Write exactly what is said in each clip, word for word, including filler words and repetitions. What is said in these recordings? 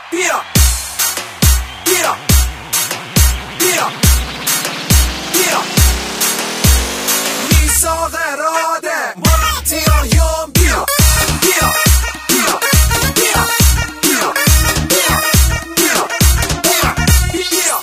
بیا بیا بیا بیا میثاق اراده مارتیایان بیا بیا بیا بیا بیا بیا بیا بیا بیا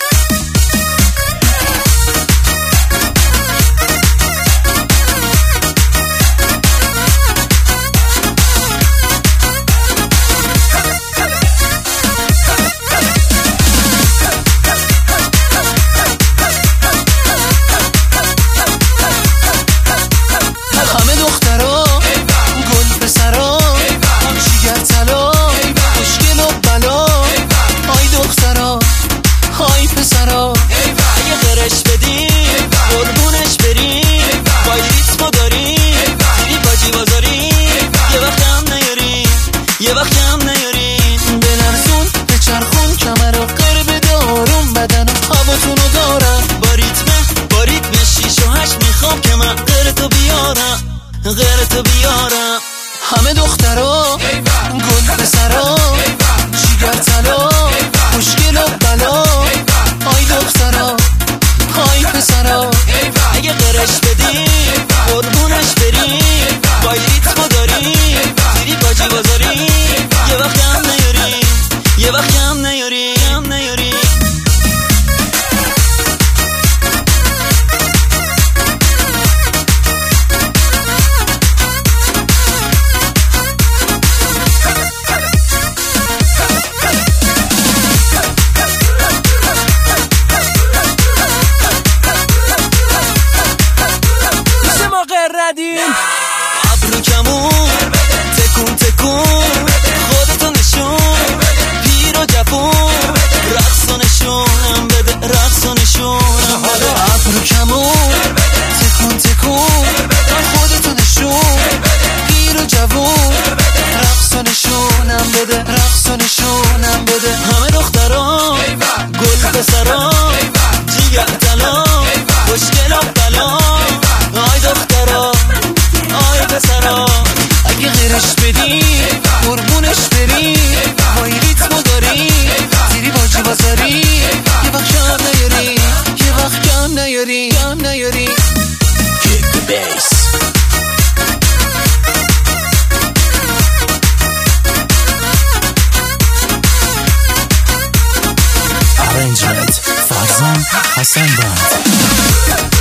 همه دخترا گل پسرا جیگر طلا مشکل و بلا های دخترا های پسرا اگه قرش بدی قربونش بری با ریتمو داری دیدی باجی بازاری یه وقت هم نیاری یه وقت هم نیاری بلرزون به چرخون کمر و قرب دارون بدن هواتونو دارم با ریتمه با ریتم شیش و هشت میخوام که من قرتو بیارم غیرتو بیارم همه دخترا گل پسرا جیگر طلا مشکل و بلا های دخترا های پسرا اگه قرش بدی قربونش بری با ریتمو داری دیدی باجی بازاری یه وقت هم نیاری یه وقت هم نیاری هم نیاری ابرو کمون تکون تکون خودتو نشون پیر و جوون رقص و نشونم بده رقص و نشونم بده ابرو کمون تکون تکون خودتو نشون پیر و جوون رقص و نشونم بده رقص و نشونم بده همه دخترا گل پسرا جیگر طلا مشکل و بلا های دخترا های پسرا اگه غیرش بدی قربونش بری های ریتمو داری دیری باجی بازاری یه وقت کم نیاری یه وقت کم نیاری کم نیاری Kick the bass Arrangement فرزان حسن بند